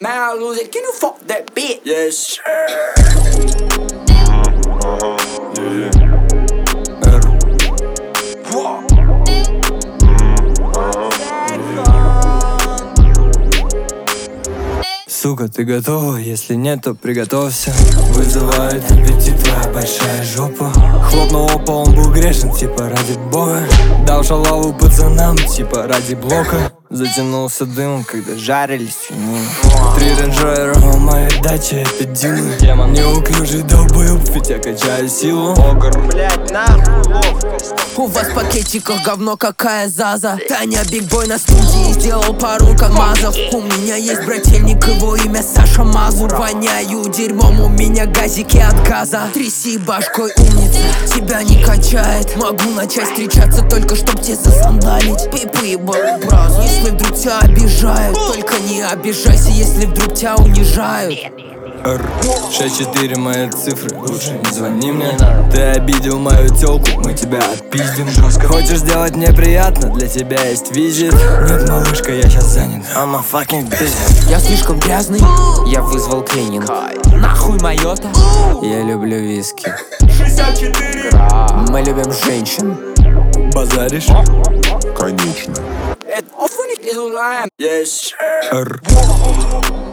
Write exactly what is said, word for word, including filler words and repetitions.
Man, I lose it. Can you fuck that bitch? Yes, sir. Сука, ты готова? Если нет, то приготовься. Вызывает аппетит твоя большая жопа. Хлопнула по, он был грешен, типа ради бога. Дал шалаву пацанам, типа ради блока. Затянулся дымом, когда жарились свинину. Три рейнджера в моей даче, это Димы. Неуклюжий долбоёб, ведь я качаю силу. Блять, нахуй ловкость. У вас в пакетиках говно, какая заза. Таня бигбой на студии сделал пару камазов. У меня есть брательник, его имя Саша Мазур. Воняю дерьмом, у меня газики от газа. Тряси башкой, умница, тебя не качает. Могу начать встречаться только чтоб тебе засандалить. Пипы ебал браз, если вдруг тебя обижают. Только не обижайся, если вдруг тебя унижают. шесть четыре мои цифры, лучше не звони мне. Ты обидел мою тёлку, мы тебя отпиздим. Хочешь сделать мне приятно, для тебя есть визит. Нет, малышка, я сейчас занят, I'm a fucking busy. Я слишком грязный, я вызвал клининг. Нахуй Майота, Я люблю виски. шестьдесят четыре. мы любим женщин. Базаришь? Конечно. Это офуник, little lime. Yes, sir. Р.